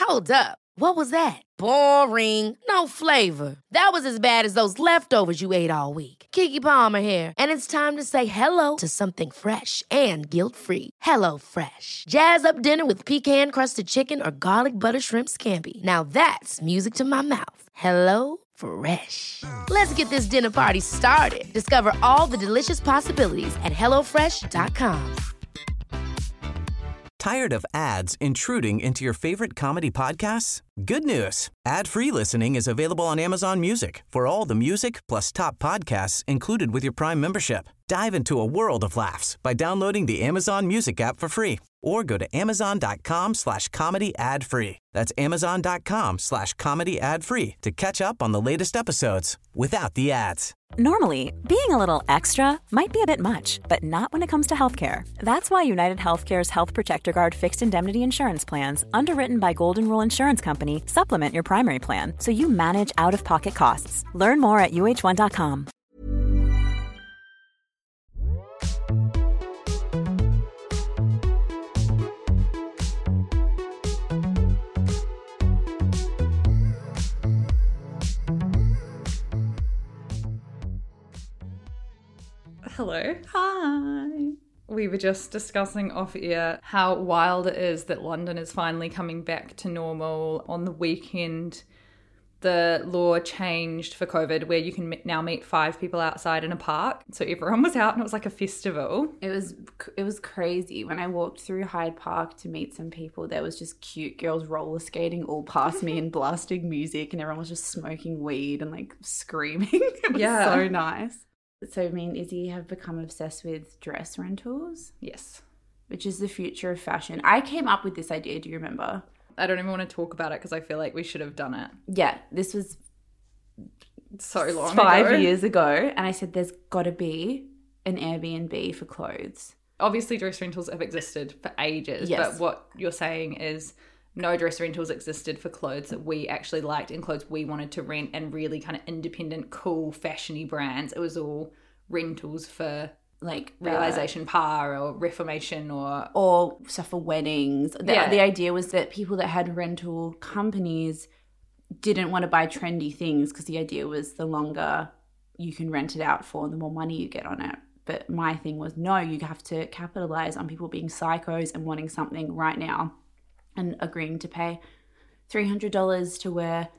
Hold up. What was that? Boring. No flavor. That was as bad as those leftovers you ate all week. Keke Palmer here, and it's time to say hello to something fresh and guilt-free. Hello Fresh. Jazz up dinner with pecan-crusted chicken or garlic butter shrimp scampi. Now that's music to my mouth. Hello Fresh. Let's get this dinner party started. Discover all the delicious possibilities at hellofresh.com. Tired of ads intruding into your favorite comedy podcasts? Good news. Ad-free listening is available on Amazon Music for all the music plus top podcasts included with your Prime membership. Dive into a world of laughs by downloading the Amazon Music app for free or go to amazon.com/comedy ad-free. That's amazon.com/comedy ad-free to catch up on the latest episodes without the ads. Normally, being a little extra might be a bit much, but not when it comes to healthcare. That's why United Healthcare's Health Protector Guard fixed indemnity insurance plans, underwritten by Golden Rule Insurance Company, supplement your primary plan so you manage out-of-pocket costs. Learn more at uh1.com. Hello. Hi. We were just discussing off air how wild it is that London is finally coming back to normal. On the weekend, the law changed for COVID where you can now meet 5 people outside in a park. So everyone was out and it was like a festival. It was crazy. When I walked through Hyde Park to meet some people, there was just cute girls roller skating all past me and blasting music, and everyone was just smoking weed and like screaming. It was so nice. So me and Izzy have become obsessed with dress rentals. Yes. Which is the future of fashion. I came up with this idea, do you remember? I don't even want to talk about it because I feel like we should have done it. Yeah, this was so long 5 years ago. And I said there's got to be an Airbnb for clothes. Obviously dress rentals have existed for ages. Yes. But what you're saying is no dress rentals existed for clothes that we actually liked and clothes we wanted to rent, and really kind of independent, cool, fashion-y brands. It was all rentals for like Realisation Par or Reformation or stuff for weddings. The idea was that people that had rental companies didn't want to buy trendy things because the idea was the longer you can rent it out for, the more money you get on it. But my thing was, no, you have to capitalize on people being psychos and wanting something right now, and agreeing to pay $300 to wear.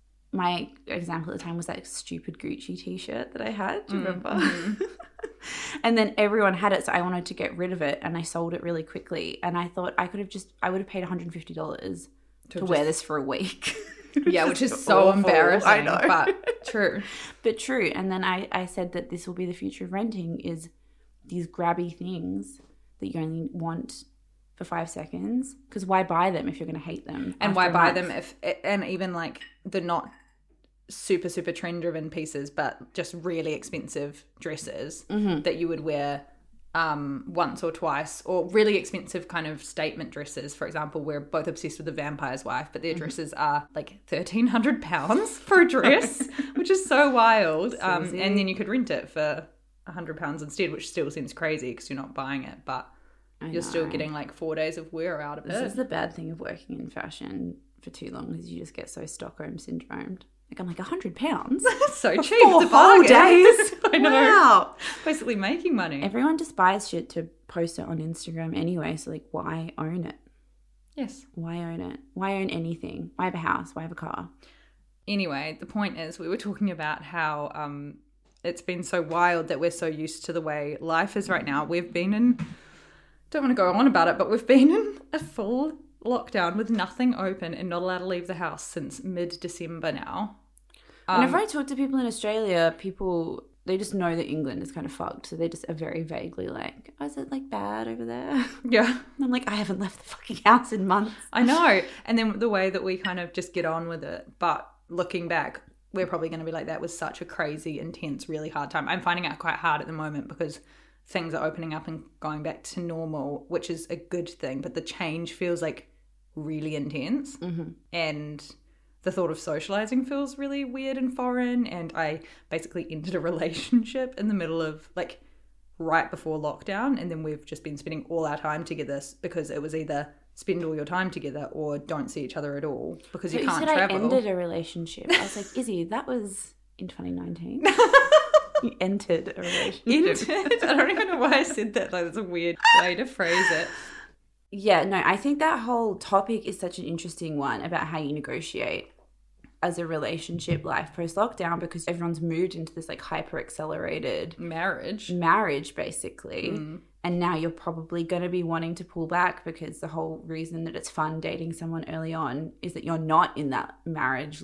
My example at the time was that stupid Gucci t-shirt that I had. Do you remember? Mm-hmm. And then everyone had it, so I wanted to get rid of it, and I sold it really quickly. And I thought I would have paid $150 to wear this for a week. Yeah, which is so embarrassing. I know. But true. But true. And then I said that this will be the future of renting, is these grabby things that you only want for 5 seconds, because why buy them if you're going to hate them? And why buy them if, and even like the not super, super trend driven pieces, but just really expensive dresses that you would wear once or twice, or really expensive kind of statement dresses. For example, we're both obsessed with The Vampire's Wife, but their dresses are like £1,300 for a dress, which is so wild. And then you could rent it for £100 instead, which still seems crazy because you're not buying it, but you're still getting like 4 days of wear out of it. This is the bad thing of working in fashion for too long, is you just get so Stockholm syndromed. Like, I'm like, £100? That's so cheap. 4 whole days. I know. Wow. Basically making money. Everyone just buys shit to post it on Instagram anyway, so like, why own it? Yes. Why own it? Why own anything? Why have a house? Why have a car? Anyway, the point is, we were talking about how it's been so wild that we're so used to the way life is right now. We've been in... Don't want to go on about it, but we've been in a full lockdown with nothing open and not allowed to leave the house since mid-December now. Whenever I talk to people in Australia, they just know that England is kind of fucked. So they just are very vaguely like, oh, is it like bad over there? Yeah. And I'm like, I haven't left the fucking house in months. I know. And then the way that we kind of just get on with it. But looking back, we're probably going to be like, that was such a crazy, intense, really hard time. I'm finding it quite hard at the moment because things are opening up and going back to normal, which is a good thing. But the change feels like really intense. Mm-hmm. And the thought of socializing feels really weird and foreign. And I basically ended a relationship in the middle of, like, right before lockdown, and then we've just been spending all our time together because it was either spend all your time together or don't see each other at all because you can't travel. I ended a relationship. I was like, Izzy, that was in 2019. You entered a relationship. I don't even know why I said that. Like, that's a weird way to phrase it. Yeah, no, I think that whole topic is such an interesting one about how you negotiate as a relationship life post-lockdown, because everyone's moved into this like hyper-accelerated marriage basically. And now you're probably going to be wanting to pull back because the whole reason that it's fun dating someone early on is that you're not in that marriage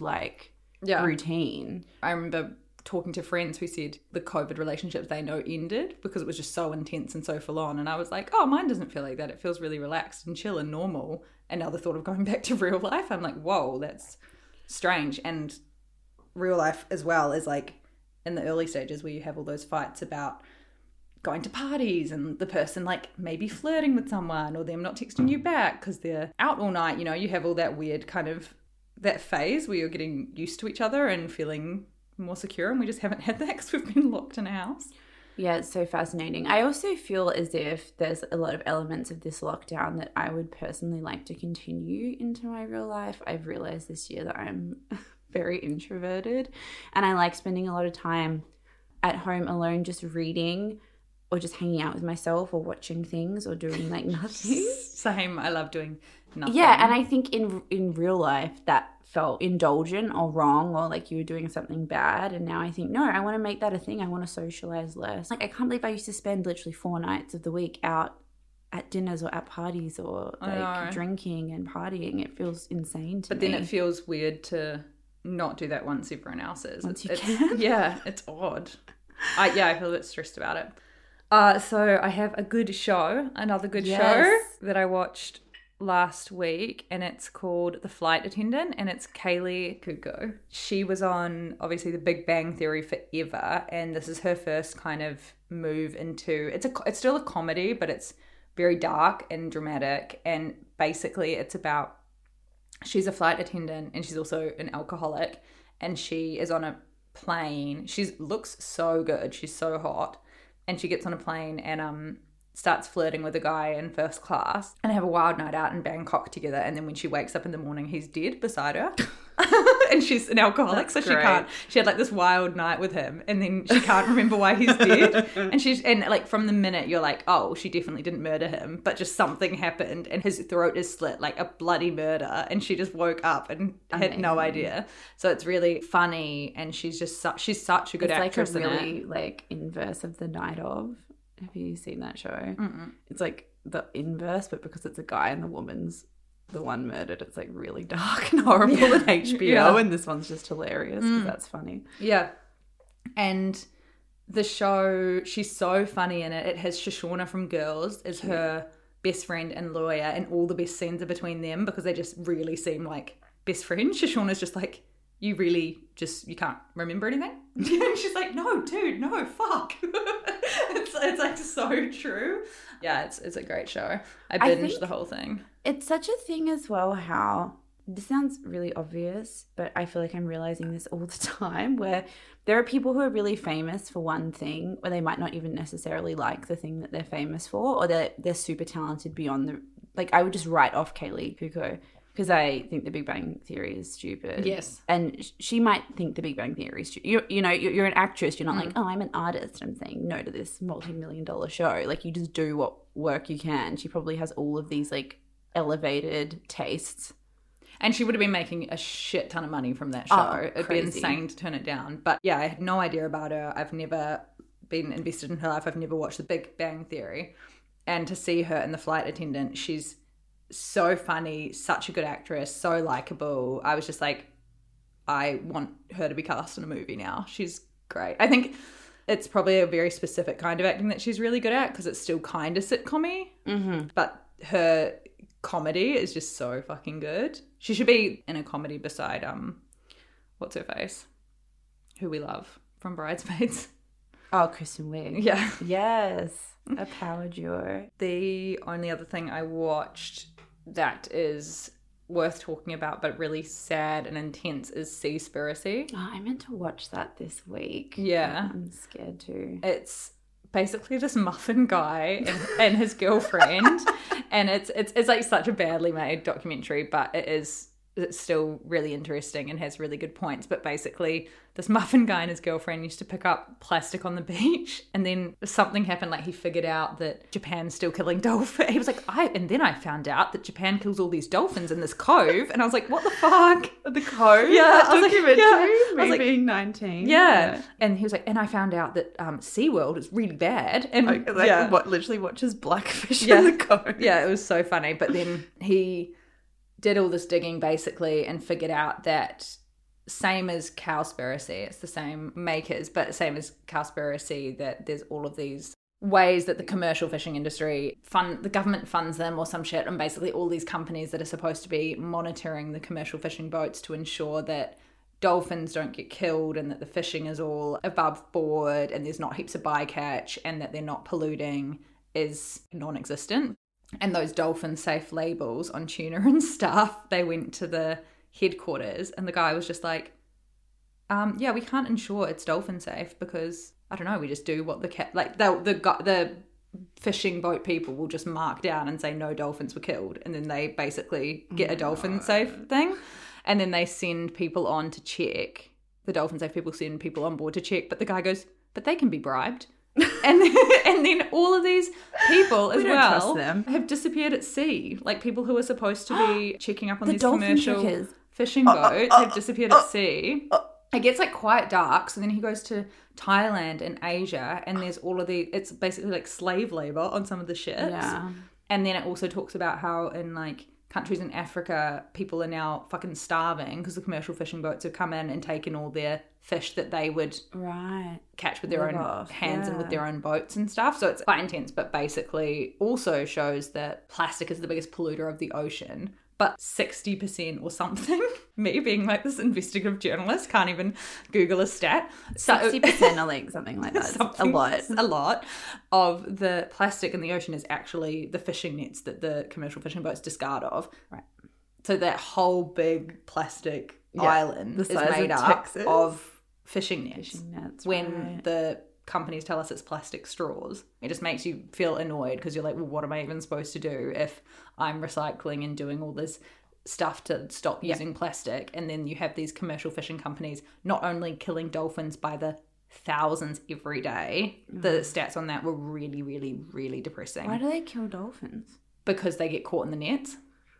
routine. I remember talking to friends who said the COVID relationships they know ended because it was just so intense and so full on. And I was like, oh, mine doesn't feel like that. It feels really relaxed and chill and normal. And now the thought of going back to real life, I'm like, whoa, that's strange. And real life as well is like in the early stages where you have all those fights about going to parties and the person like maybe flirting with someone or them not texting you back because they're out all night. You know, you have all that weird kind of that phase where you're getting used to each other and feeling more secure, and we just haven't had that because we've been locked in a house. Yeah, it's so fascinating. I also feel as if there's a lot of elements of this lockdown that I would personally like to continue into my real life. I've realized this year that I'm very introverted and I like spending a lot of time at home alone just reading or just hanging out with myself or watching things or doing like nothing. Same. I love doing nothing. Yeah, and I think in real life that felt indulgent or wrong or like you were doing something bad, and now I think, no, I want to make that a thing. I want to socialize less. Like, I can't believe I used to spend literally 4 nights of the week out at dinners or at parties or like drinking and partying. It feels insane to me. But then it feels weird to not do that once everyone else is. Once you can. Yeah, it's odd. I feel a bit stressed about it. So I have another good show that I watched last week, and it's called The Flight Attendant, and it's Kaylee Cuoco. She was on obviously The Big Bang Theory forever, and this is her first kind of move into it's still a comedy, but it's very dark and dramatic, and basically it's about she's a flight attendant and she's also an alcoholic, and she is on a plane. She looks so good, she's so hot, and she gets on a plane and starts flirting with a guy in first class and have a wild night out in Bangkok together. And then when she wakes up in the morning, he's dead beside her. And she's an alcoholic, so she had like this wild night with him, and then she can't remember why he's dead. And like from the minute you're like, oh, she definitely didn't murder him, but just something happened and his throat is slit, like a bloody murder, and she just woke up and had no idea. So it's really funny, and she's such a good actress. It's like a really like inverse of The Night Of. Have you seen that show? Mm-mm. It's like the inverse, but because it's a guy and the woman's the one murdered, it's like really dark and horrible on HBO, and this one's just hilarious because that's funny. Yeah. And the show, she's so funny in it. It has Shoshana from Girls as her best friend and lawyer, and all the best scenes are between them because they just really seem like best friends. Shoshana's just like, you can't remember anything? And she's like, no, dude, no, fuck. It's like so true. Yeah, it's a great show. I binged the whole thing. It's such a thing as well how, this sounds really obvious, but I feel like I'm realizing this all the time, where there are people who are really famous for one thing, or they might not even necessarily like the thing that they're famous for, or they're super talented beyond the, like, I would just write off Kaylee Cuoco because I think The Big Bang Theory is stupid. Yes. And she might think The Big Bang Theory is stupid. You're an actress. You're not like, oh, I'm an artist. I'm saying no to this multi-million-dollar show. Like, you just do what work you can. She probably has all of these, like, elevated tastes. And she would have been making a shit ton of money from that show. Oh, it'd be insane to turn it down. But yeah, I had no idea about her. I've never been invested in her life. I've never watched The Big Bang Theory. And to see her in The Flight Attendant, she's so funny, such a good actress, so likable. I was just like, I want her to be cast in a movie now. She's great. I think it's probably a very specific kind of acting that she's really good at because it's still kind of sitcom-y. Mm-hmm. But her comedy is just so fucking good. She should be in a comedy beside what's her face, who we love from Bridesmaids. Oh, Kristen Wiig. Yeah. Yes. A power duo. The only other thing I watched that is worth talking about but really sad and intense is Seaspiracy. Oh, I meant to watch that this week. Yeah. I'm scared too. It's basically this muffin guy and his girlfriend. And it's like such a badly made documentary, but it's still really interesting and has really good points. But basically, this muffin guy and his girlfriend used to pick up plastic on the beach, and then something happened. Like, he figured out that Japan's still killing dolphins. He was like, and then I found out that Japan kills all these dolphins in this cove, and I was like, what the fuck? The Cove? Yeah, I was documentary. like, me being 19. Yeah. And he was like, and I found out that SeaWorld is really bad. And literally watches blackfish in the Cove. Yeah, it was so funny. But then he did all this digging basically and figured out that same as Cowspiracy, it's the same makers, but same as Cowspiracy, that there's all of these ways that the commercial fishing industry the government funds them or some shit, and basically all these companies that are supposed to be monitoring the commercial fishing boats to ensure that dolphins don't get killed and that the fishing is all above board and there's not heaps of bycatch and that they're not polluting is non-existent. And those dolphin safe labels on tuna and stuff, they went to the headquarters and the guy was just like, yeah, we can't ensure it's dolphin safe because, I don't know, we just do what the fishing boat people will just mark down and say no dolphins were killed, and then they basically get a dolphin safe thing, and then they send people on to check. The dolphin safe people send people on board to check, but the guy goes, but they can be bribed. and then all of these people as well have disappeared at sea. Like, people who are supposed to be checking up on these commercial fishing boats have disappeared at sea. It gets like quite dark, so then he goes to Thailand and Asia, and there's all of it's basically like slave labor on some of the ships. Yeah. And then it also talks about how in like countries in Africa, people are now fucking starving because the commercial fishing boats have come in and taken all their fish that they would catch with their own hands and with their own boats and stuff. So it's quite intense, but basically also shows that plastic is the biggest polluter of the ocean. But 60% or something, me being like this investigative journalist, can't even Google a stat. 60% or like something like that. A lot of the plastic in the ocean is actually the fishing nets that the commercial fishing boats discard of. Right. So that whole big plastic island is made up of fishing nets. When the companies tell us it's plastic straws, it just makes you feel annoyed because you're like, well, what am I even supposed to do if I'm recycling and doing all this stuff to stop using plastic? And then you have these commercial fishing companies not only killing dolphins by the thousands every day. The stats on that were really, really, really depressing. Why do they kill dolphins? Because they get caught in the nets.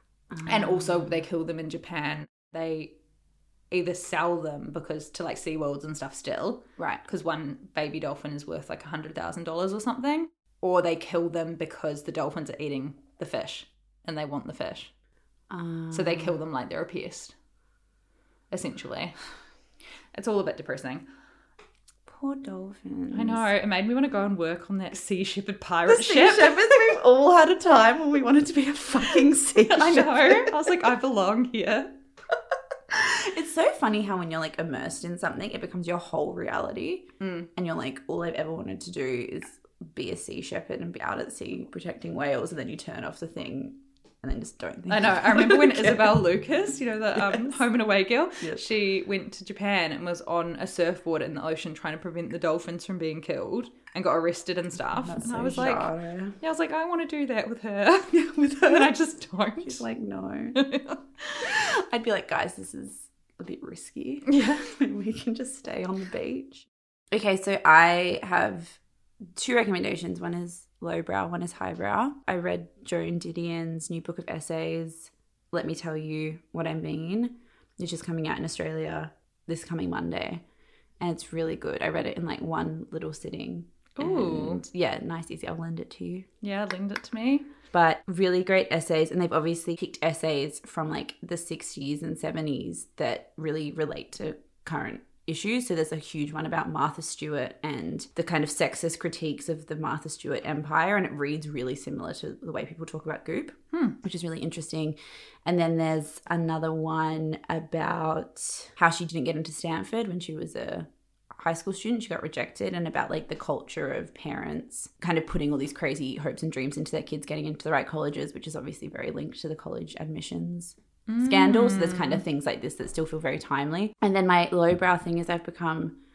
And also they kill them in Japan. They either sell them to like SeaWorlds and stuff still. Right. Because one baby dolphin is worth like $100,000 or something. Or they kill them because the dolphins are eating the fish and they want the fish. So they kill them like they're a pest, essentially. It's all a bit depressing. Poor dolphins. I know. It made me want to go and work on that Sea Shepherd pirate ship. Sea Shepherds, we've all had a time when we wanted to be a fucking sea shepherd. I know. I was like, I belong here. It's so funny how when you're like immersed in something, it becomes your whole reality. And you're like, all I've ever wanted to do is be a sea shepherd and be out at sea protecting whales, and then you turn off the thing and then just don't think. I know. I remember when Isabel Lucas, you know, the Home and Away girl, she went to Japan and was on a surfboard in the ocean trying to prevent the dolphins from being killed and got arrested and stuff. That's and so I was like, I was like, I want to do that with her. And I just don't. She's like, no. I'd be like, guys, this is a bit risky. Yeah. We can just stay on the beach. Okay, so I have 2 recommendations. One is lowbrow, one is highbrow. I read Joan Didion's new book of essays, Let Me Tell You What I Mean, which is coming out in Australia this coming Monday. And it's really good. I read it in like one little sitting. Ooh. And yeah, nice, easy. I'll lend it to you. Yeah, lend it to me. But really great essays. And they've obviously picked essays from like the 60s and 70s that really relate to current issues. So there's a huge one about Martha Stewart and the kind of sexist critiques of the Martha Stewart empire, and it reads really similar to the way people talk about Goop, which is really interesting. And then there's another one about how she didn't get into Stanford when she was a high school student. She got rejected, and about like the culture of parents kind of putting all these crazy hopes and dreams into their kids getting into the right colleges, which is obviously very linked to the college admissions scandals. So there's kind of things like this that still feel very timely. And then my lowbrow thing is I've become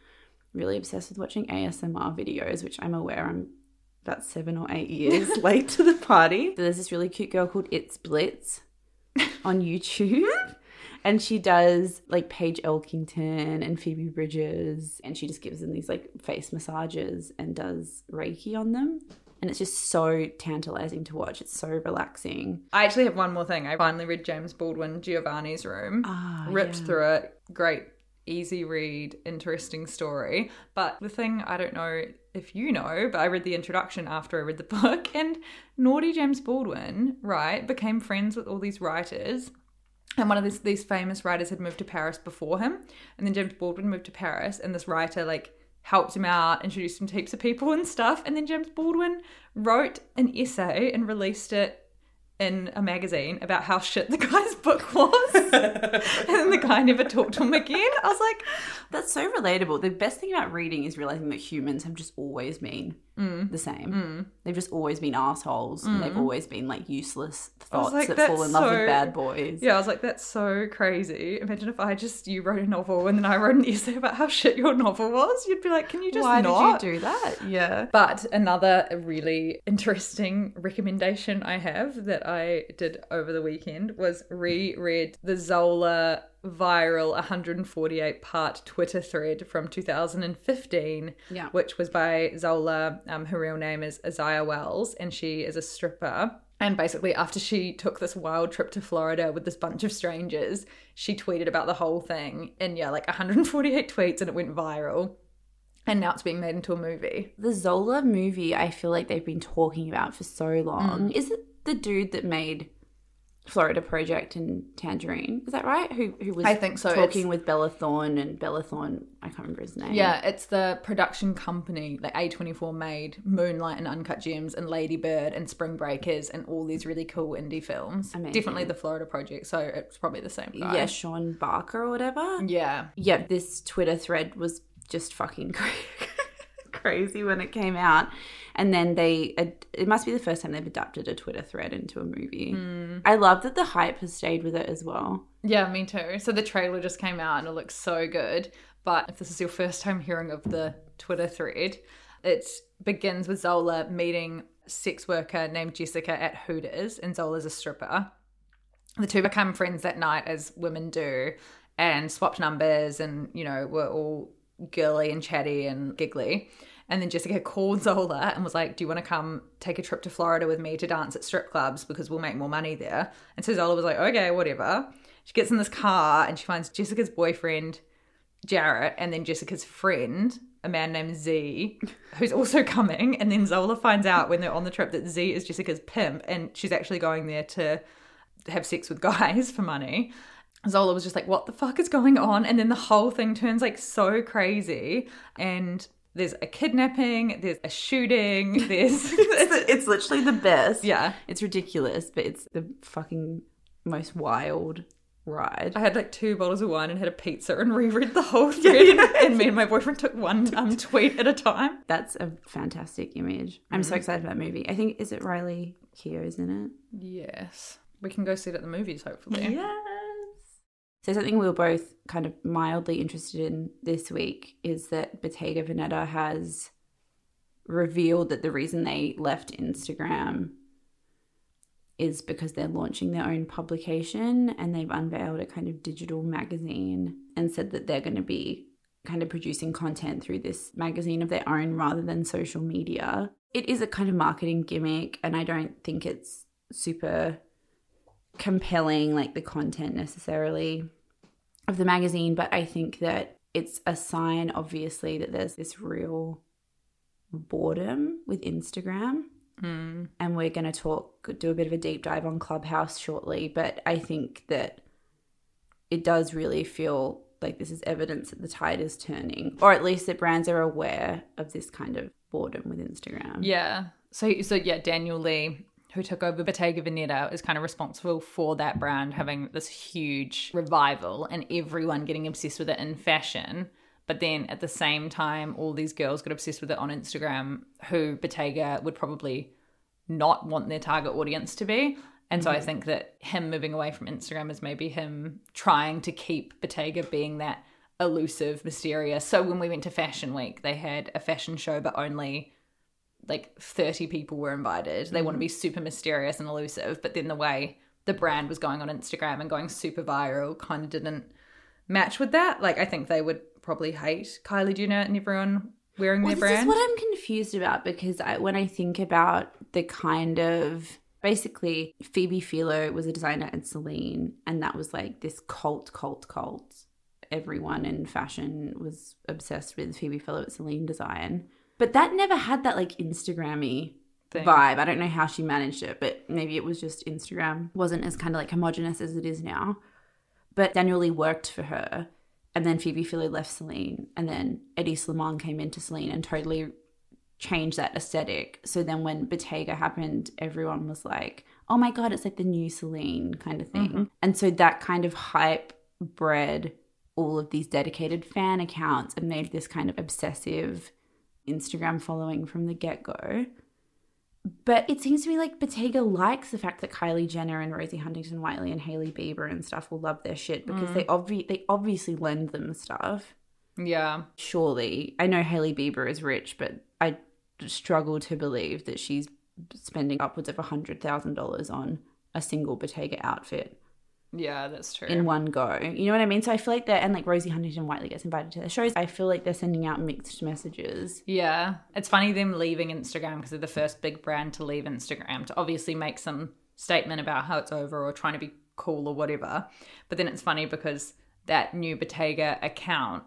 really obsessed with watching ASMR videos, which I'm aware I'm about 7 or 8 years late to the party. There's this really cute girl called It's Blitz on YouTube. And she does like Paige Elkington and Phoebe Bridgers, and she just gives them these like face massages and does Reiki on them. And it's just so tantalizing to watch. It's so relaxing. I actually have one more thing. I finally read James Baldwin, Giovanni's Room. Ripped through it. Great, easy read, interesting story. But the thing, I don't know if you know, but I read the introduction after I read the book, and naughty James Baldwin, right, became friends with all these writers. And one of these famous writers had moved to Paris before him. And then James Baldwin moved to Paris, and this writer like helped him out, introduced him to heaps of people and stuff. And then James Baldwin wrote an essay and released it in a magazine about how shit the guy's book was. And then the guy never talked to him again. I was like, that's so relatable. The best thing about reading is realizing that humans have just always been the same. They've just always been assholes, and they've always been like useless thoughts that fall in love with bad boys. Yeah, I was like, that's so crazy. Imagine if you wrote a novel and then I wrote an essay about how shit your novel was. You'd be like, can you just Why not? did you do that? Yeah. But another really interesting recommendation I have that I did over the weekend was reread the Zola viral 148-part Twitter thread from 2015, which was by Zola. Her real name is Isaiah Wells, and she is a stripper. And basically, after she took this wild trip to Florida with this bunch of strangers, she tweeted about the whole thing in, like 148 tweets, and it went viral. And now it's being made into a movie. The Zola movie, I feel like they've been talking about for so long. Is it the dude that made Florida Project and Tangerine? Is that right? Who was I think so. Talking with Bella Thorne, and Bella Thorne, I can't remember his name. Yeah, it's the production company that A24 made Moonlight and Uncut Gems and Lady Bird and Spring Breakers and all these really cool indie films. Amazing. Definitely the Florida Project, so it's probably the same guy. Yeah, Sean Barker or whatever. Yeah. Yeah, this Twitter thread was just fucking crazy when it came out. And then it must be the first time they've adapted a Twitter thread into a movie. I love that the hype has stayed with it as well. Yeah, me too. So the trailer just came out and it looks so good. But if this is your first time hearing of the Twitter thread, it begins with Zola meeting a sex worker named Jessica at Hooters, and Zola's a stripper. The two become friends that night, as women do, and swapped numbers and, were all girly and chatty and giggly. And then Jessica called Zola and was like, do you want to come take a trip to Florida with me to dance at strip clubs because we'll make more money there? And so Zola was like, okay, whatever. She gets in this car and she finds Jessica's boyfriend, Jarrett, and then Jessica's friend, a man named Z, who's also coming. And then Zola finds out when they're on the trip that Z is Jessica's pimp, and she's actually going there to have sex with guys for money. Zola was just like, what the fuck is going on? And then the whole thing turns like so crazy, and there's a kidnapping, there's a shooting, it's literally the best. Yeah. It's ridiculous, but it's the fucking most wild ride. I had like 2 bottles of wine and had a pizza and reread the whole thread, and me and my boyfriend took one tweet at a time. That's a fantastic image. I'm so excited for that movie. I think, is it Riley Keough's in it? Yes. We can go see it at the movies, hopefully. Yes. So something we were both kind of mildly interested in this week is that Bottega Veneta has revealed that the reason they left Instagram is because they're launching their own publication, and they've unveiled a kind of digital magazine and said that they're going to be kind of producing content through this magazine of their own rather than social media. It is a kind of marketing gimmick, and I don't think it's super compelling, like the content necessarily of the magazine, but I think that it's a sign, obviously, that there's this real boredom with Instagram. And we're going to do a bit of a deep dive on Clubhouse shortly, but I think that it does really feel like this is evidence that the tide is turning, or at least that brands are aware of this kind of boredom with Instagram. Yeah. So yeah, Daniel Lee, who took over Bottega Veneta, is kind of responsible for that brand having this huge revival and everyone getting obsessed with it in fashion. But then at the same time, all these girls got obsessed with it on Instagram, who Bottega would probably not want their target audience to be. And so I think that him moving away from Instagram is maybe him trying to keep Bottega being that elusive, mysterious. So when we went to Fashion Week, they had a fashion show, but only like 30 people were invited. They want to be super mysterious and elusive, but then the way the brand was going on Instagram and going super viral kind of didn't match with that. Like, I think they would probably hate Kylie Jenner and everyone wearing their brand. This is what I'm confused about, because when I think about the kind of, basically Phoebe Philo was a designer at Celine, and that was like this cult. Everyone in fashion was obsessed with Phoebe Philo at Celine design. But that never had that like Instagram-y vibe. I don't know how she managed it, but maybe it was just Instagram wasn't as kind of like homogenous as it is now. But Daniel Lee worked for her, and then Phoebe Philo left Celine, and then Eddie Slimane came into Celine and totally changed that aesthetic. So then when Bottega happened, everyone was like, oh my God, it's like the new Celine kind of thing. Mm-hmm. And so that kind of hype bred all of these dedicated fan accounts and made this kind of obsessive Instagram following from the get-go. But it seems to me like Bottega likes the fact that Kylie Jenner and Rosie Huntington-Whiteley and Hailey Bieber and stuff will love their shit, because they obviously lend them stuff. Yeah. Surely. I know Hailey Bieber is rich, but I struggle to believe that she's spending upwards of $100,000 on a single Bottega outfit. Yeah, that's true. In one go. You know what I mean? So I feel like they're, and like Rosie Huntington-Whiteley gets invited to their shows, I feel like they're sending out mixed messages. Yeah. It's funny them leaving Instagram, because they're the first big brand to leave Instagram to obviously make some statement about how it's over or trying to be cool or whatever. But then it's funny because that new Bottega account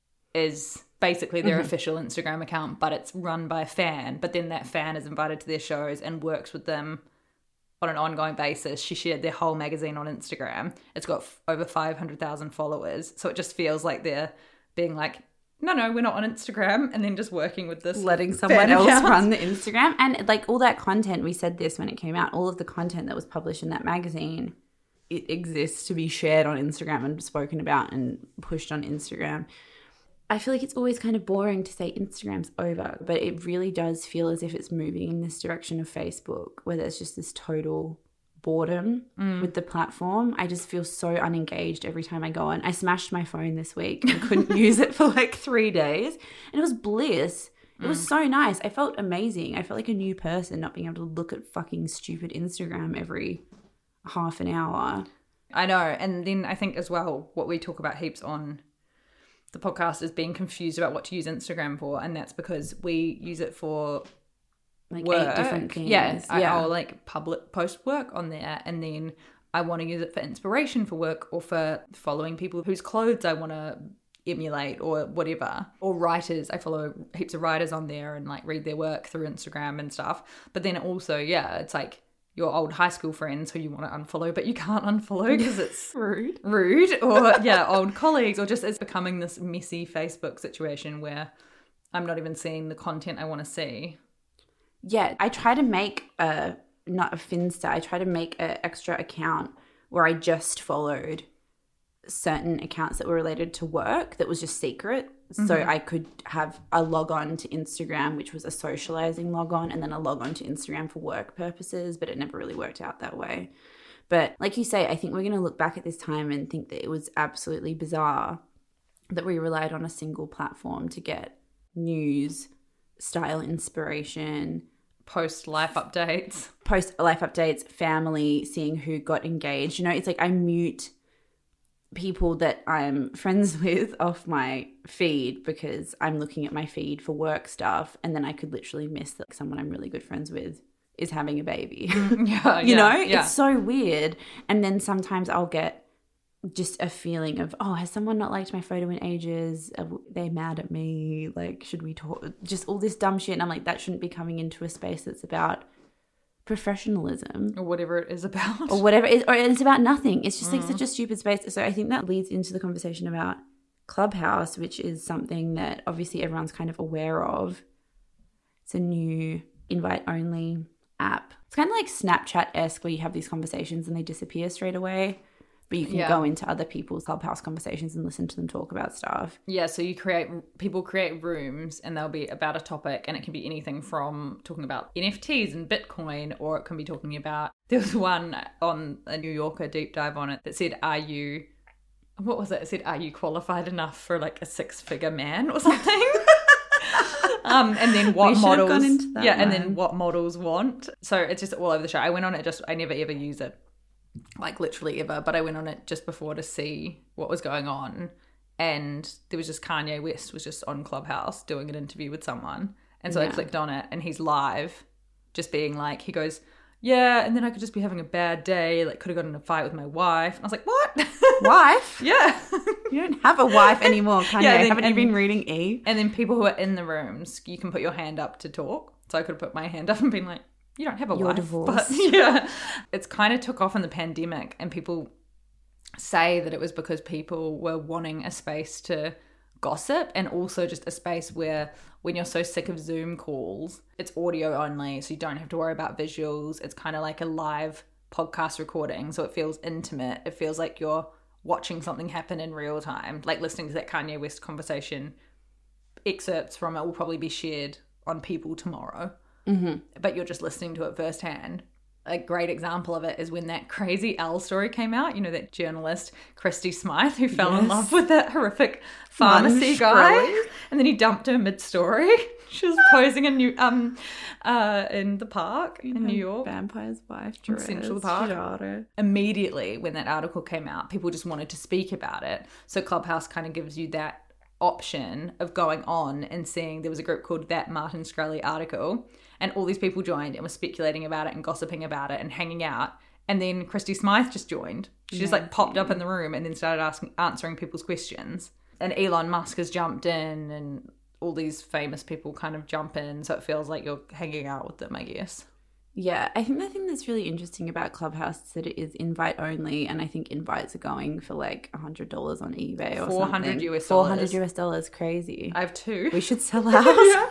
is basically their official Instagram account, but it's run by a fan. But then that fan is invited to their shows and works with them on an ongoing basis. She shared their whole magazine on Instagram. It's got over 500,000 followers. So it just feels like they're being like, no, we're not on Instagram. And then just working with this. Letting someone else run the Instagram. And like all that content, we said this when it came out, all of the content that was published in that magazine, it exists to be shared on Instagram and spoken about and pushed on Instagram. I feel like it's always kind of boring to say Instagram's over, but it really does feel as if it's moving in this direction of Facebook, where there's just this total boredom with the platform. I just feel so unengaged every time I go on. I smashed my phone this week and couldn't use it for like 3 days, and it was bliss. It was so nice. I felt amazing. I felt like a new person, not being able to look at fucking stupid Instagram every half an hour. I know. And then I think as well, what we talk about heaps on the podcast is being confused about what to use Instagram for, and that's because we use it for like work. 8 different things. I'll like public post work on there, and then I want to use it for inspiration for work or for following people whose clothes I want to emulate or whatever. Or writers. I follow heaps of writers on there and like read their work through Instagram and stuff. But then also, it's like your old high school friends who you want to unfollow, but you can't unfollow because it's rude. Or old colleagues, or just it's becoming this messy Facebook situation where I'm not even seeing the content I want to see. Yeah, I try to make not a Finsta, I try to make an extra account where I just followed certain accounts that were related to work that was just secret. So I could have a log on to Instagram, which was a socializing log on, and then a log on to Instagram for work purposes, but it never really worked out that way. But like you say, I think we're going to look back at this time and think that it was absolutely bizarre that we relied on a single platform to get news, style inspiration, post life updates, family, seeing who got engaged. You know, it's like I mute people that I'm friends with off my feed because I'm looking at my feed for work stuff, and then I could literally miss that someone I'm really good friends with is having a baby. It's so weird. And then sometimes I'll get just a feeling of, oh, has someone not liked my photo in ages? Are they mad at me? Like, should we talk? Just all this dumb shit. And I'm like, that shouldn't be coming into a space that's about professionalism or whatever it is about, or whatever it is, or it's about nothing. It's just like such a stupid space. So I think that leads into the conversation about Clubhouse, which is something that obviously everyone's kind of aware of. It's a new invite only app. It's kind of like Snapchat-esque, where you have these conversations and they disappear straight away, but you can go into other people's Clubhouse conversations and listen to them talk about stuff. Yeah, so people create rooms, and they'll be about a topic, and it can be anything from talking about NFTs and Bitcoin, or it can be talking about, there was one on a New Yorker deep dive on it that said, are you what was it? It said, are you qualified enough for like a 6-figure man or something? And then what models, gone into that and then what models want. So it's just all over the show. I went on it I never ever use it, like literally ever, but I went on it just before to see what was going on. And there was just Kanye West was just on Clubhouse doing an interview with someone. And so I clicked on it and he's live just being like, he goes, yeah, and then I could just be having a bad day, like could have gotten in a fight with my wife. And I was like, what? Wife? Yeah. You don't have a wife anymore, Kanye. Yeah, haven't you been reading Eve? And then people who are in the rooms, you can put your hand up to talk. So I could have put my hand up and been like, you don't have a wife. You're divorced. But yeah, it's kind of took off in the pandemic, and people say that it was because people were wanting a space to gossip, and also just a space where when you're so sick of Zoom calls, it's audio only, so you don't have to worry about visuals. It's kind of like a live podcast recording, so it feels intimate. It feels like you're watching something happen in real time, like listening to that Kanye West conversation. Excerpts from it will probably be shared on People tomorrow, but you're just listening to it firsthand. A great example of it is when that crazy Elle story came out, you know, that journalist Christy Smythe who fell in love with that horrific pharmacy guy, and then he dumped her mid-story. She was posing in in the park in New York. Vampire's wife, in Central Park. Immediately when that article came out, people just wanted to speak about it. So Clubhouse kind of gives you that option of going on and seeing. There was a group called That Martin Shkreli Article, and all these people joined and were speculating about it and gossiping about it and hanging out. And then Christy Smythe just joined. She just like popped up in the room and then started answering people's questions. And Elon Musk has jumped in, and all these famous people kind of jump in, so it feels like you're hanging out with them, I guess. Yeah, I think the thing that's really interesting about Clubhouse is that it is invite only, and I think invites are going for like $100 on eBay or something. $400 US, crazy. I have 2. We should sell out.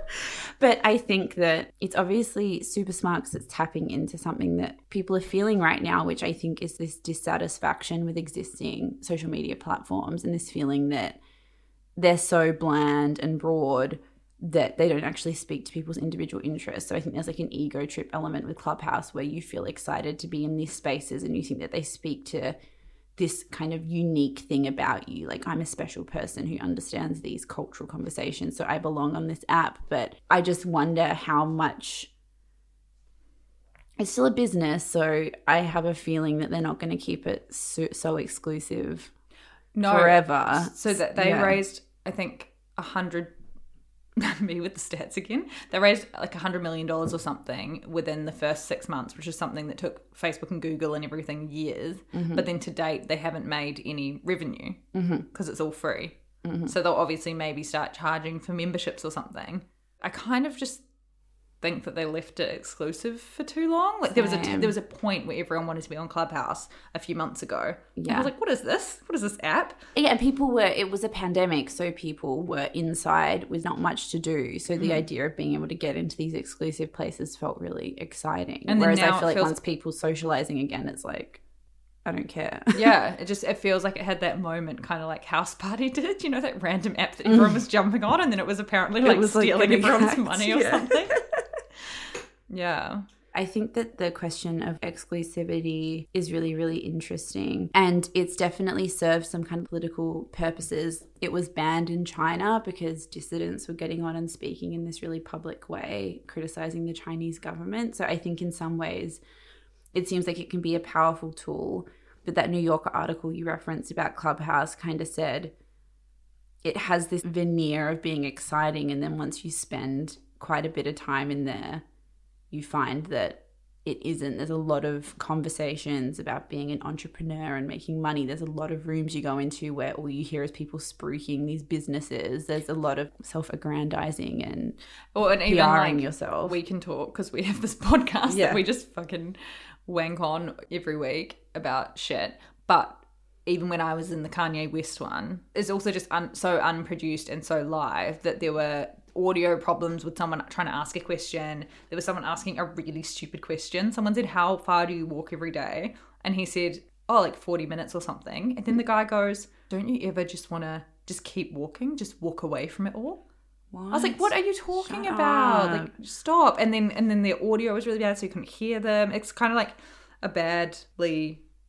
But I think that it's obviously super smart because it's tapping into something that people are feeling right now, which I think is this dissatisfaction with existing social media platforms, and this feeling that they're so bland and broad that they don't actually speak to people's individual interests. So I think there's like an ego trip element with Clubhouse where you feel excited to be in these spaces and you think that they speak to this kind of unique thing about you. Like, I'm a special person who understands these cultural conversations, so I belong on this app. But I just wonder how much it's still a business. So I have a feeling that they're not going to keep it so exclusive forever. So that they raised, I think, 100 me with the stats again. They raised like $100 million or something within the first 6 months, which is something that took Facebook and Google and everything years. But then to date, they haven't made any revenue because it's all free. So they'll obviously maybe start charging for memberships or something. I kind of just think that they left it exclusive for too long. Like there was a point where everyone wanted to be on Clubhouse a few months ago. Yeah. And I was like, what is this? What is this app? Yeah, it was a pandemic, so people were inside with not much to do. So the idea of being able to get into these exclusive places felt really exciting. And whereas I feel like once people's socializing again, it's like, I don't care. Yeah, it feels like it had that moment kind of like House Party did, you know, that random app that everyone was jumping on, and then it was apparently like stealing everyone's money or something. Yeah. I think that the question of exclusivity is really, really interesting, and it's definitely served some kind of political purposes. It was banned in China because dissidents were getting on and speaking in this really public way, criticizing the Chinese government. So I think in some ways it seems like it can be a powerful tool. But that New Yorker article you referenced about Clubhouse kind of said it has this veneer of being exciting, and then once you spend quite a bit of time in there, you find that it isn't. There's a lot of conversations about being an entrepreneur and making money. There's a lot of rooms you go into where all you hear is people spruiking these businesses. There's a lot of self-aggrandizing and even PRing like, yourself. We can talk because we have this podcast that we just fucking wank on every week about shit. But even when I was in the Kanye West one, it's also just so unproduced and so live that there were audio problems with someone trying to ask a question. There was someone asking a really stupid question. Someone said, how far do you walk every day? And he said, like 40 minutes or something. And then the guy goes, don't you ever just want to just keep walking? Just walk away from it all? What? I was like, what are you talking about? Like, stop. And then the audio was really bad, so you couldn't hear them. It's kind of like a badly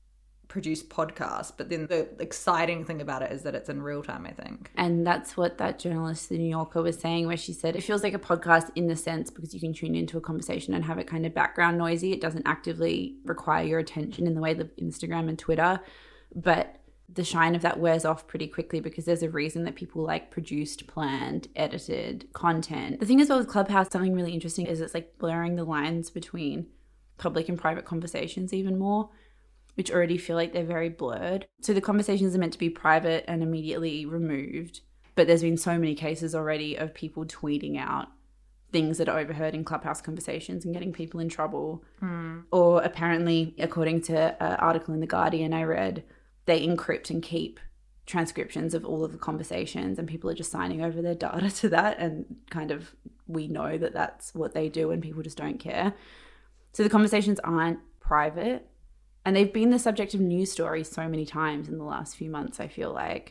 produced podcast, but then the exciting thing about it is that it's in real time, I think. And that's what that journalist, the New Yorker, was saying, where she said it feels like a podcast in the sense because you can tune into a conversation and have it kind of background noisy. It doesn't actively require your attention in the way that Instagram and Twitter, but the shine of that wears off pretty quickly because there's a reason that people like produced, planned, edited content. The thing as well with Clubhouse, something really interesting is it's like blurring the lines between public and private conversations even more, which already feel like they're very blurred. So the conversations are meant to be private and immediately removed, but there's been so many cases already of people tweeting out things that are overheard in Clubhouse conversations and getting people in trouble. Or apparently, according to an article in The Guardian I read, they encrypt and keep transcriptions of all of the conversations and people are just signing over their data to that, and kind of we know that that's what they do and people just don't care. So the conversations aren't private. And they've been the subject of news stories so many times in the last few months, I feel like.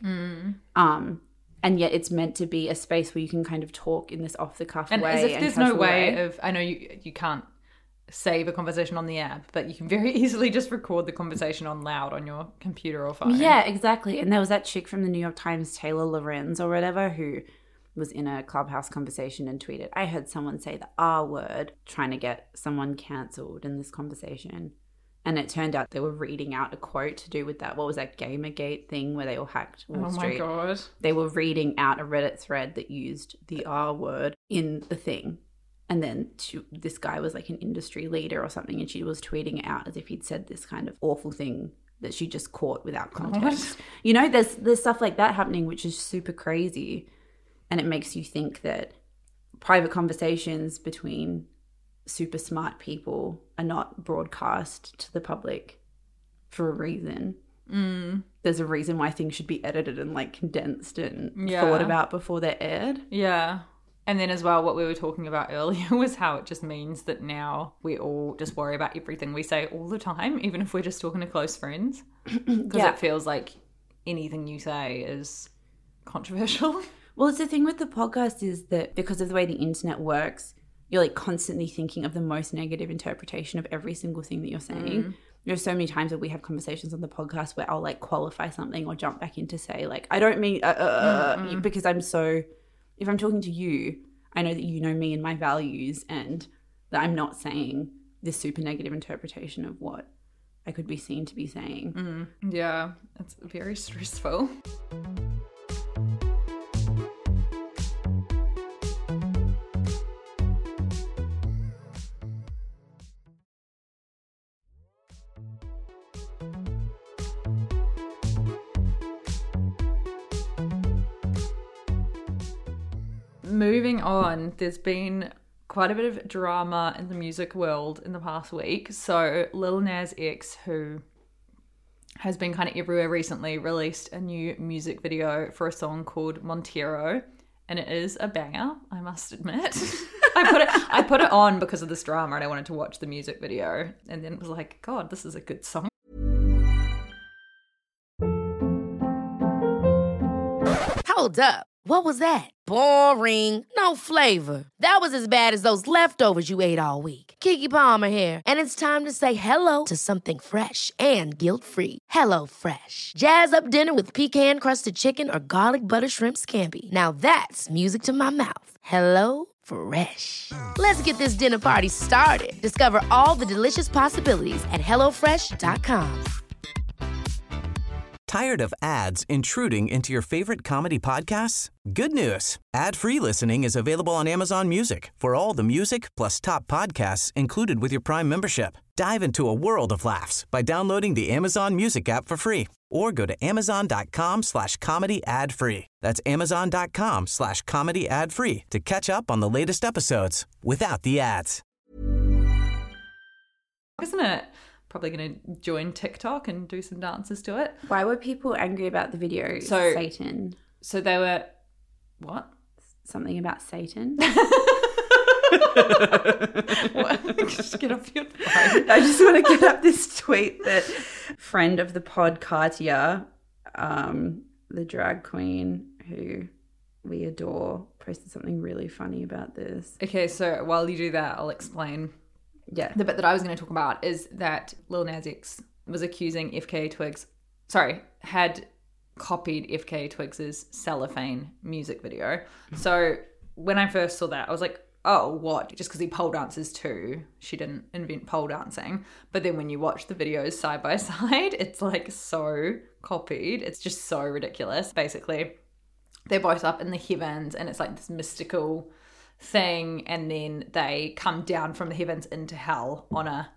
And yet it's meant to be a space where you can kind of talk in this off-the-cuff way. As if there's no way of... I know you can't save a conversation on the app, but you can very easily just record the conversation on loud on your computer or phone. Yeah, exactly. And there was that chick from the New York Times, Taylor Lorenz or whatever, who was in a Clubhouse conversation and tweeted, I heard someone say the R word, trying to get someone cancelled in this conversation. And it turned out they were reading out a quote to do with that. What was that Gamergate thing where they all hacked Wall Street? Oh my God. They were reading out a Reddit thread that used the R word in the thing. And then this guy was like an industry leader or something, and she was tweeting it out as if he'd said this kind of awful thing that she just caught without context. What? You know, there's stuff like that happening, which is super crazy. And it makes you think that private conversations between super smart people are not broadcast to the public for a reason. There's a reason why things should be edited and like condensed and thought about before they're aired. Yeah. And then as well, what we were talking about earlier was how it just means that now we all just worry about everything we say all the time, even if we're just talking to close friends. Because it feels like anything you say is controversial. Well, it's the thing with the podcast is that because of the way the internet works, you're like constantly thinking of the most negative interpretation of every single thing that you're saying. There's so many times that we have conversations on the podcast where I'll like qualify something or jump back in to say like, I don't mean, because if I'm talking to you, I know that you know me and my values and that I'm not saying this super negative interpretation of what I could be seen to be saying. Yeah, it's very stressful. Moving on, there's been quite a bit of drama in the music world in the past week. So Lil Nas X, who has been kind of everywhere recently, released a new music video for a song called Montero, and it is a banger, I must admit. I put it on because of this drama and I wanted to watch the music video, and then it was like, God, this is a good song. Hold up. What was that? Boring. No flavor. That was as bad as those leftovers you ate all week. Keke Palmer here, and it's time to say hello to something fresh and guilt-free. HelloFresh. Jazz up dinner with pecan-crusted chicken or garlic butter shrimp scampi. Now that's music to my mouth. HelloFresh. Let's get this dinner party started. Discover all the delicious possibilities at HelloFresh.com. Tired of ads intruding into your favorite comedy podcasts? Good news. Ad-free listening is available on Amazon Music for all the music plus top podcasts included with your Prime membership. Dive into a world of laughs by downloading the Amazon Music app for free or go to amazon.com/comedy ad-free. That's amazon.com/comedy ad-free to catch up on the latest episodes without the ads. Isn't it? Probably going to join TikTok and do some dances to it. Why were people angry about the video? Satan. So they were... What? Something about Satan? What? Just get off your phone. I just want to get up this tweet that friend of the pod, Katya, the drag queen who we adore, posted something really funny about this. Okay, so while you do that, I'll explain... Yeah. The bit that I was going to talk about is that Lil Nas X was accusing had copied FKA Twigs's Cellophane music video. So when I first saw that, I was like, oh, what? Just because he pole dances too. She didn't invent pole dancing. But then when you watch the videos side by side, it's like so copied. It's just so ridiculous. Basically, they're both up in the heavens and it's like this mystical thing, and then they come down from the heavens into hell on a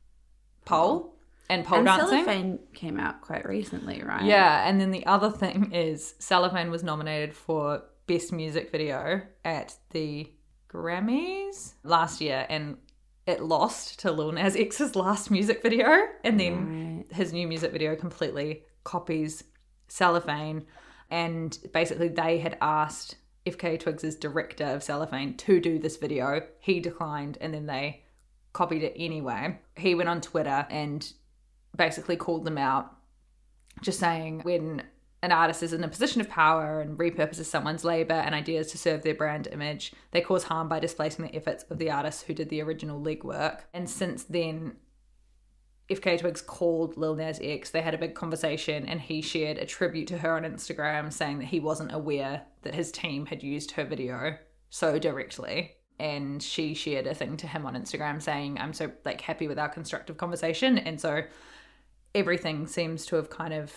pole and pole dancing. Cellophane came out quite recently, right? Yeah, and then the other thing is Cellophane was nominated for Best Music Video at the Grammys last year, and it lost to Lil Nas X's last music video, and then his new music video completely copies Cellophane. And basically they had asked FKA Twigs' director of Cellophane to do this video. He declined, and then they copied it anyway. He went on Twitter and basically called them out, just saying when an artist is in a position of power and repurposes someone's labor and ideas to serve their brand image, they cause harm by displacing the efforts of the artist who did the original legwork. And since then, FKA Twigs called Lil Nas X. They had a big conversation, and he shared a tribute to her on Instagram saying that he wasn't aware that his team had used her video so directly. And she shared a thing to him on Instagram saying, I'm so happy with our constructive conversation. And so everything seems to have kind of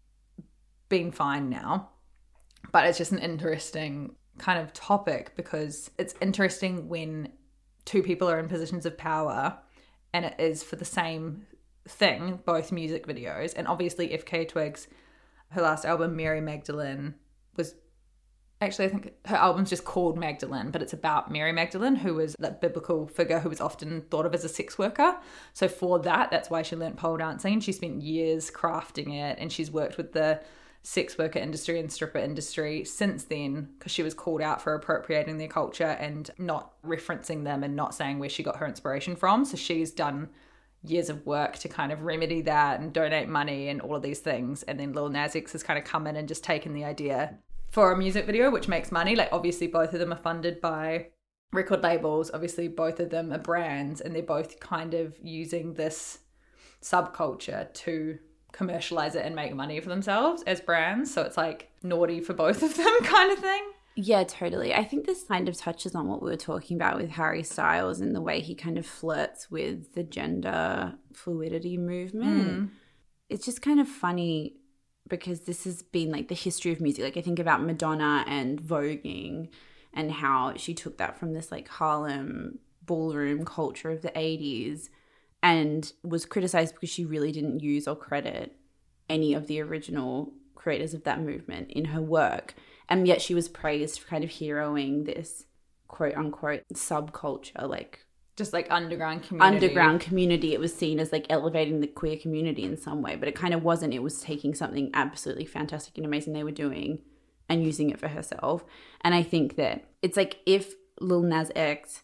been fine now. But it's just an interesting kind of topic, because it's interesting when two people are in positions of power and it is for the same thing, both music videos. And obviously FKA Twigs, her last album, Mary Magdalene, was actually, I think her album's just called Magdalene, but it's about Mary Magdalene, who was that biblical figure who was often thought of as a sex worker. So for that's why she learnt pole dancing. She spent years crafting it, and she's worked with the sex worker industry and stripper industry since then, because she was called out for appropriating their culture and not referencing them and not saying where she got her inspiration from. So she's done years of work to kind of remedy that and donate money and all of these things. And then Lil Nas X has kind of come in and just taken the idea for a music video, which makes money. Obviously both of them are funded by record labels. Obviously both of them are brands, and they're both kind of using this subculture to commercialize it and make money for themselves as brands. So it's naughty for both of them kind of thing. Yeah, totally. I think this kind of touches on what we were talking about with Harry Styles and the way he kind of flirts with the gender fluidity movement. It's just kind of funny, because this has been the history of music. I think about Madonna and voguing and how she took that from this Harlem ballroom culture of the 80s and was criticized because she really didn't use or credit any of the original creators of that movement in her work. And yet she was praised for kind of heroing this quote unquote subculture, just underground community. It was seen as elevating the queer community in some way, but it kind of wasn't. It was taking something absolutely fantastic and amazing they were doing and using it for herself. And I think that it's if Lil Nas X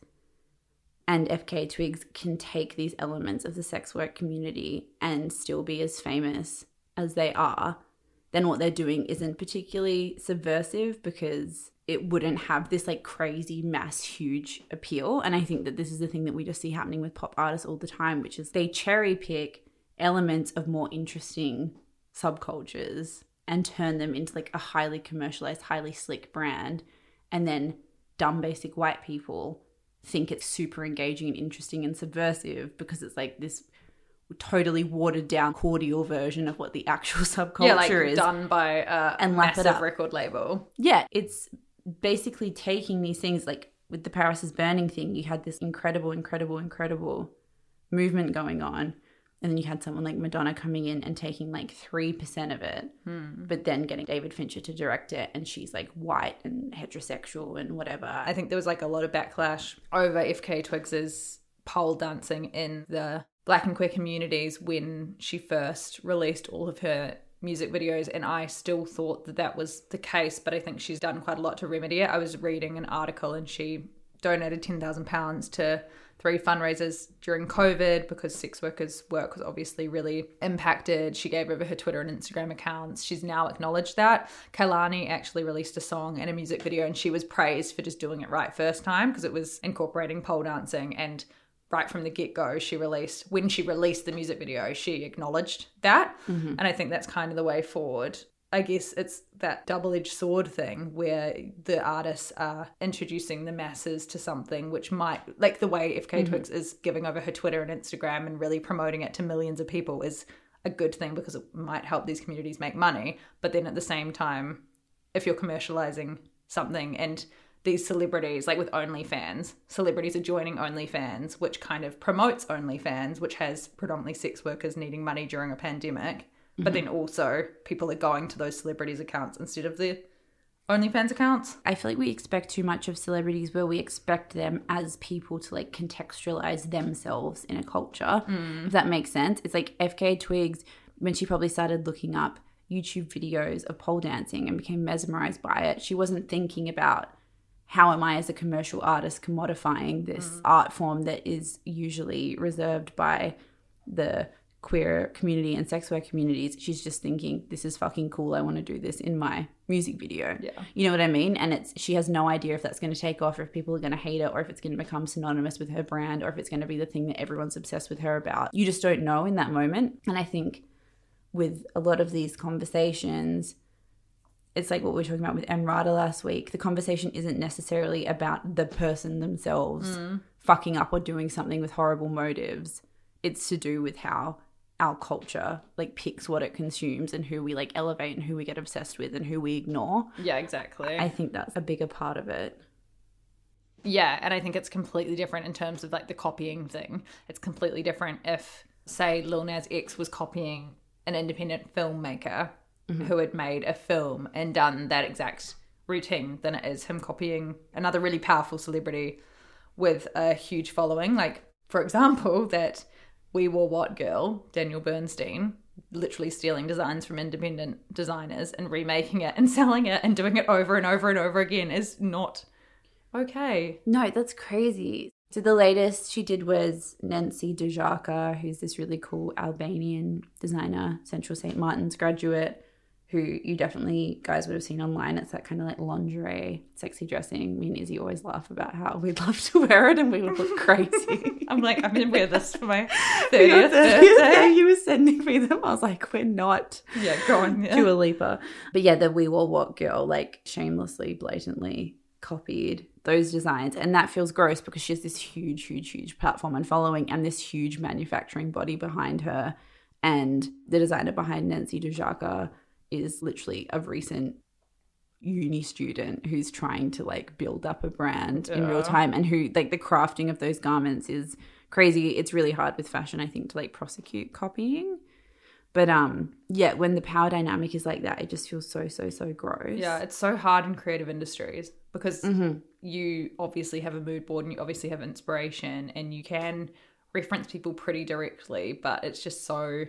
and FKA Twigs can take these elements of the sex work community and still be as famous as they are, then what they're doing isn't particularly subversive, because it wouldn't have this crazy mass huge appeal. And I think that this is the thing that we just see happening with pop artists all the time, which is they cherry pick elements of more interesting subcultures and turn them into a highly commercialized, highly slick brand. And then dumb basic white people think it's super engaging and interesting and subversive because it's this totally watered down cordial version of what the actual subculture is, done by a massive record label. Yeah, it's basically taking these things with the Paris is Burning thing. You had this incredible movement going on, and then you had someone like Madonna coming in and taking 3% of it, but then getting David Fincher to direct it, and she's white and heterosexual and whatever. I think there was a lot of backlash over FKA Twigs's pole dancing in the Black and queer communities when she first released all of her music videos, and I still thought that was the case, but I think she's done quite a lot to remedy it. I was reading an article, and she donated £10,000 to 3 fundraisers during COVID because sex workers' work was obviously really impacted. She gave over her Twitter and Instagram accounts. She's now acknowledged that. Kehlani actually released a song and a music video, and she was praised for just doing it right first time because it was incorporating pole dancing, and right from the get-go, when she released the music video, she acknowledged that. And I think that's kind of the way forward. I guess it's that double-edged sword thing where the artists are introducing the masses to something which might, like the way FKA Twigs is giving over her Twitter and Instagram and really promoting it to millions of people is a good thing because it might help these communities make money. But then at the same time, if you're commercializing something and these celebrities, like with OnlyFans, celebrities are joining OnlyFans, which kind of promotes OnlyFans, which has predominantly sex workers needing money during a pandemic. But then also people are going to those celebrities' accounts instead of the OnlyFans accounts. I feel like we expect too much of celebrities where we expect them as people to like contextualize themselves in a culture, if that makes sense. It's like FKA Twigs, when she probably started looking up YouTube videos of pole dancing and became mesmerized by it, she wasn't thinking about how am I as a commercial artist commodifying this art form that is usually reserved by the queer community and sex work communities. She's just thinking, this is fucking cool. I want to do this in my music video. Yeah. You know what I mean? And she has no idea if that's going to take off, or if people are going to hate it, or if it's going to become synonymous with her brand, or if it's going to be the thing that everyone's obsessed with her about. You just don't know in that moment. And I think with a lot of these conversations, it's like what we were talking about with Emrata last week. The conversation isn't necessarily about the person themselves fucking up or doing something with horrible motives. It's to do with how our culture like picks what it consumes and who we like elevate and who we get obsessed with and who we ignore. Yeah, exactly. I think that's a bigger part of it. Yeah, and I think it's completely different in terms of like the copying thing. It's completely different if, say, Lil Nas X was copying an independent filmmaker who had made a film and done that exact routine than it is him copying another really powerful celebrity with a huge following. Like, for example, that We Wore What girl, Daniel Bernstein, literally stealing designs from independent designers and remaking it and selling it and doing it over and over and over again is not okay. No, that's crazy. So the latest she did was Nancy Dejaka, who's this really cool Albanian designer, Central St. Martin's graduate, who you definitely guys would have seen online. It's that kind of like lingerie, sexy dressing. Me and Izzy always laugh about how we'd love to wear it and we would look crazy. I'm like, I'm going to wear this for my 30th birthday. You were sending me them. I was like, we're not. Yeah, go on. Yeah. Dua Lipa. But yeah, the We Wore What girl, like shamelessly, blatantly copied those designs. And that feels gross because she has this huge, huge, huge platform and following and this huge manufacturing body behind her. And the designer behind Nancy Dejaka is literally a recent uni student who's trying to like build up a brand in real time, and who like the crafting of those garments is crazy. It's really hard with fashion, I think, to like prosecute copying. But yeah, when the power dynamic is like that, it just feels so gross. Yeah, it's so hard in creative industries because you obviously have a mood board and you obviously have inspiration and you can reference people pretty directly, but it's just so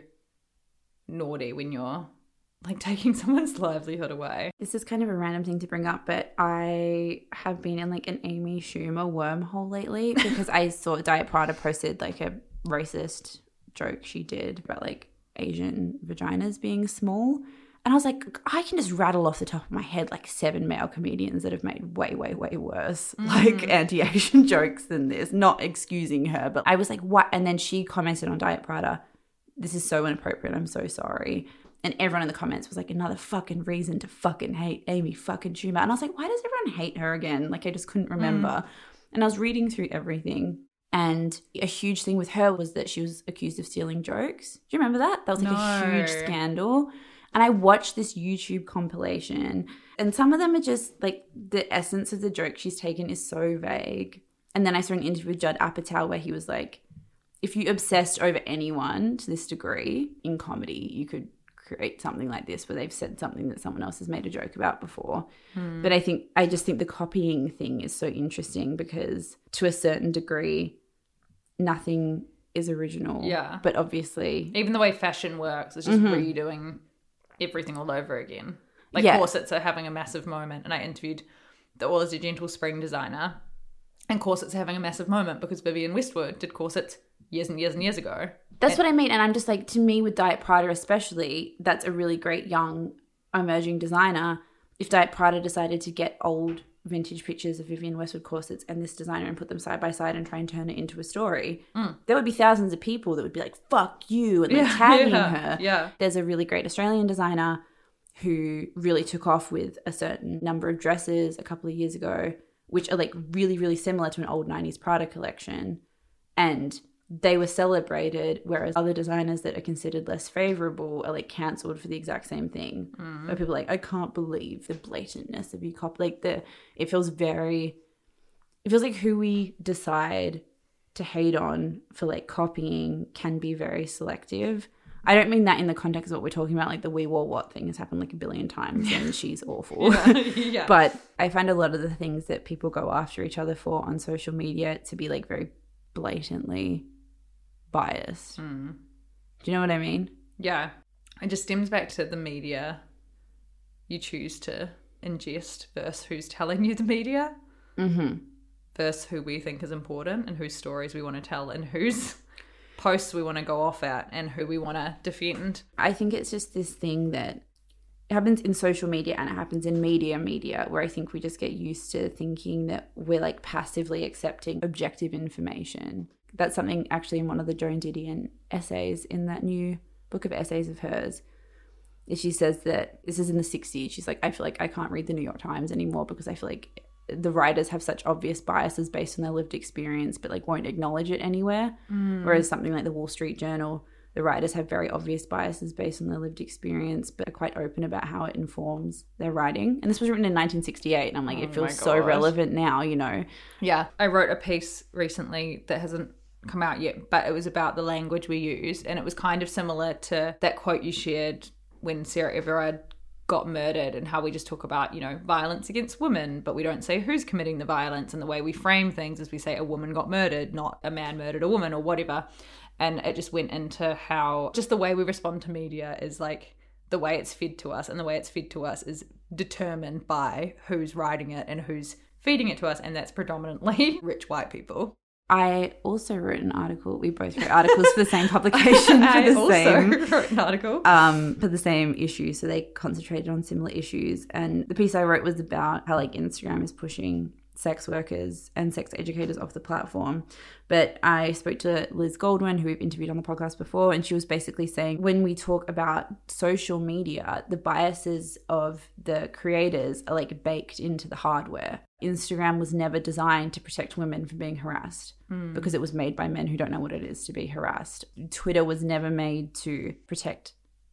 naughty when you're like taking someone's livelihood away. This is kind of a random thing to bring up, but I have been in like an Amy Schumer wormhole lately because I saw Diet Prada posted like a racist joke she did about like Asian vaginas being small. And I was like, I can just rattle off the top of my head like 7 male comedians that have made way worse like anti-Asian jokes than this. Not excusing her, but I was like, what? And then she commented on Diet Prada, this is so inappropriate, I'm so sorry. And everyone in the comments was like, another fucking reason to fucking hate Amy fucking Schumer. And I was like, why does everyone hate her again? Like, I just couldn't remember. And I was reading through everything. And a huge thing with her was that she was accused of stealing jokes. Do you remember that? That was like a huge scandal. And I watched this YouTube compilation. And some of them are just like the essence of the joke she's taken is so vague. And then I saw an interview with Judd Apatow where he was like, if you obsessed over anyone to this degree in comedy, you could create something like this where they've said something that someone else has made a joke about before. But I just think the copying thing is so interesting because to a certain degree, nothing is original. Yeah. But obviously, even the way fashion works is just redoing everything all over again. Like corsets are having a massive moment, and I interviewed the All Is a Gentle Spring designer, and corsets are having a massive moment because Vivienne Westwood did corsets years and years and years ago. That's what I mean. And I'm just like, to me with Diet Prada especially, that's a really great young emerging designer. If Diet Prada decided to get old vintage pictures of Vivienne Westwood corsets and this designer and put them side by side and try and turn it into a story, there would be thousands of people that would be like, fuck you, and like tagging her. Yeah. There's a really great Australian designer who really took off with a certain number of dresses a couple of years ago, which are like really, really similar to an old 90s Prada collection. And they were celebrated, whereas other designers that are considered less favorable are like cancelled for the exact same thing. Where people are like, I can't believe the blatantness of you copy. Like it feels like who we decide to hate on for like copying can be very selective. I don't mean that in the context of what we're talking about, like the We Wore What thing has happened like a billion times and she's awful. Yeah. But I find a lot of the things that people go after each other for on social media to be like very blatantly biased. Do you know what I mean? Yeah. It just stems back to the media you choose to ingest versus who's telling you the media versus who we think is important and whose stories we want to tell and whose posts we want to go off at and who we want to defend. I think it's just this thing that it happens in social media and it happens in media where I think we just get used to thinking that we're like passively accepting objective information. That's something actually in one of the Joan Didion essays in that new book of essays of hers. She says that this is in the 60s. She's like, I feel like I can't read the New York Times anymore because I feel like the writers have such obvious biases based on their lived experience, but like won't acknowledge it anywhere. Whereas something like the Wall Street Journal, the writers have very obvious biases based on their lived experience, but are quite open about how it informs their writing. And this was written in 1968, and I'm like, it feels so relevant now, you know? Yeah. I wrote a piece recently that hasn't come out yet, but it was about the language we use, and it was kind of similar to that quote you shared when Sarah Everard got murdered and how we just talk about, you know, violence against women, but we don't say who's committing the violence, and the way we frame things is we say a woman got murdered, not a man murdered a woman or whatever. And it just went into how just the way we respond to media is like the way it's fed to us, and the way it's fed to us is determined by who's writing it and who's feeding it to us, and that's predominantly rich white people. I also wrote an article. We both wrote articles for the same publication. Wrote an article. For the same issue. So they concentrated on similar issues. And the piece I wrote was about how like Instagram is pushing sex workers and sex educators off the platform. But I spoke to Liz Goldwyn, who we've interviewed on the podcast before, and she was basically saying when we talk about social media, the biases of the creators are like baked into the hardware. Instagram was never designed to protect women from being harassed because it was made by men who don't know what it is to be harassed. Twitter was never made to protect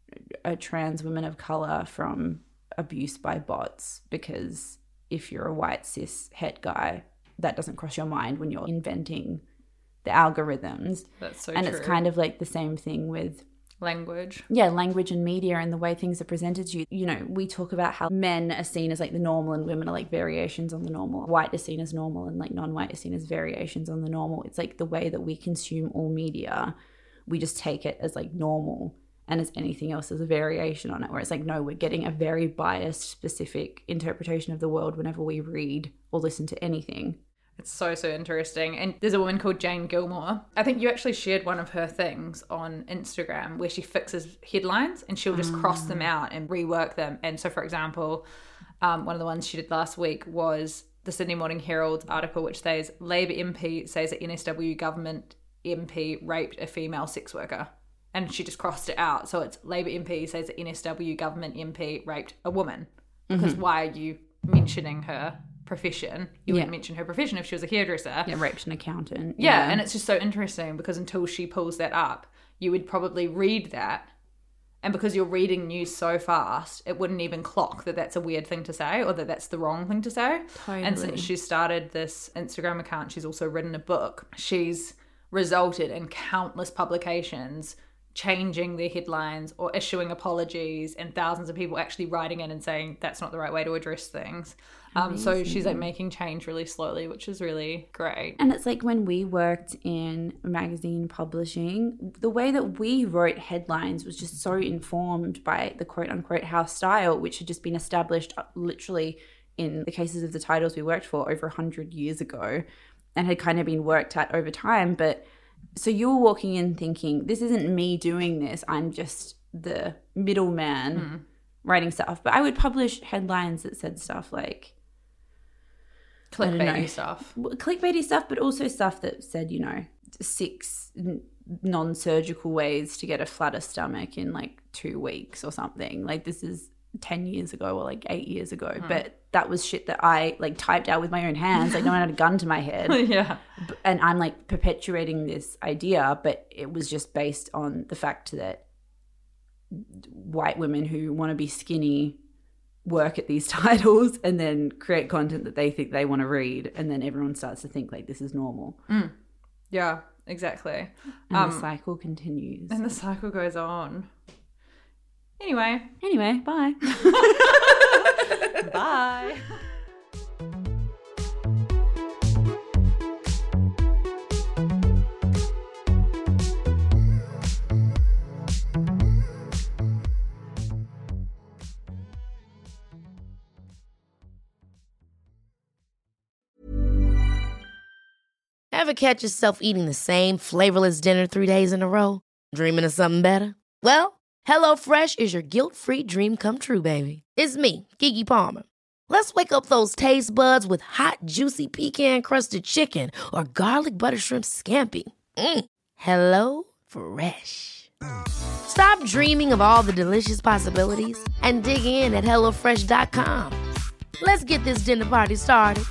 trans women of color from abuse by bots, because if you're a white cis het guy, that doesn't cross your mind when you're inventing the algorithms. That's so and true. It's kind of like the same thing with language. Yeah, language and media and the way things are presented to you. You know, we talk about how men are seen as like the normal and women are like variations on the normal. White is seen as normal and like non-white is seen as variations on the normal. It's like the way that we consume all media, we just take it as like normal, and as anything else as a variation on it, where it's like, no, we're getting a very biased, specific interpretation of the world whenever we read or listen to anything. It's so interesting. And there's a woman called Jane Gilmore. I think you actually shared one of her things on Instagram where she fixes headlines and she'll just cross them out and rework them. And so, for example, one of the ones she did last week was the Sydney Morning Herald article, which says, Labor MP says that NSW government MP raped a female sex worker. And she just crossed it out. So it's Labor MP says that NSW government MP raped a woman. Because why are you mentioning her profession? You wouldn't mention her profession if she was a hairdresser. Yeah, raped an accountant. Yeah, and it's just so interesting because until she pulls that up, you would probably read that. And because you're reading news so fast, it wouldn't even clock that that's a weird thing to say or that that's the wrong thing to say. Totally. And since she started this Instagram account, she's also written a book. She's resulted in countless publications changing their headlines or issuing apologies, and thousands of people actually writing in and saying that's not the right way to address things. So she's like making change really slowly, which is really great. And it's like when we worked in magazine publishing, the way that we wrote headlines was just so informed by the quote unquote house style, which had just been established literally in the cases of the titles we worked for over 100 years ago and had kind of been worked at over time. But so you were walking in thinking, this isn't me doing this, I'm just the middleman writing stuff. But I would publish headlines that said stuff like, clickbaity stuff. Clickbaity stuff, but also stuff that said, 6 non-surgical ways to get a flatter stomach in 2 weeks or something. This is 10 years ago or 8 years ago. But that was shit that I typed out with my own hands. No one had a gun to my head. Yeah. And I'm perpetuating this idea, but it was just based on the fact that white women who want to be skinny work at these titles and then create content that they think they want to read, and then everyone starts to think this is normal. Yeah, exactly. And the cycle continues. And the cycle goes on. Anyway, bye. Bye. Ever catch yourself eating the same flavorless dinner 3 days in a row? Dreaming of something better? Well, HelloFresh is your guilt-free dream come true, baby. It's me, Keke Palmer. Let's wake up those taste buds with hot, juicy pecan-crusted chicken or garlic butter shrimp scampi. HelloFresh. Stop dreaming of all the delicious possibilities and dig in at HelloFresh.com. Let's get this dinner party started.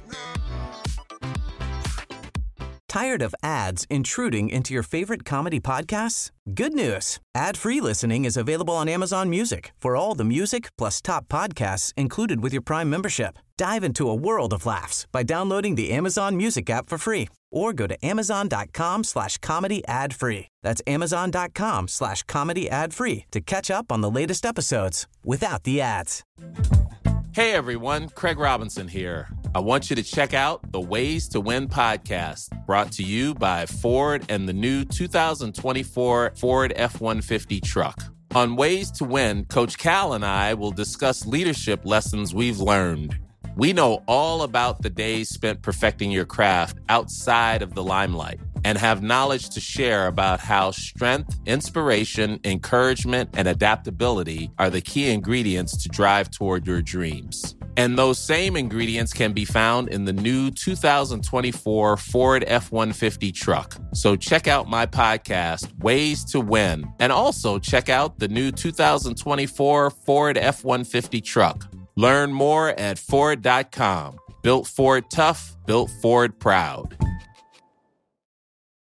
Tired of ads intruding into your favorite comedy podcasts? Good news. Ad-free listening is available on Amazon Music for all the music plus top podcasts included with your Prime membership. Dive into a world of laughs by downloading the Amazon Music app for free or go to amazon.com/comedy ad-free. That's amazon.com/comedy ad-free to catch up on the latest episodes without the ads. Hey everyone, Craig Robinson here. I want you to check out the Ways to Win podcast, brought to you by Ford and the new 2024 Ford F-150 truck. On Ways to Win, Coach Cal and I will discuss leadership lessons we've learned. We know all about the days spent perfecting your craft outside of the limelight and have knowledge to share about how strength, inspiration, encouragement, and adaptability are the key ingredients to drive toward your dreams. And those same ingredients can be found in the new 2024 Ford F-150 truck. So check out my podcast, Ways to Win, and also check out the new 2024 Ford F-150 truck. Learn more at Ford.com. Built Ford tough, built Ford proud.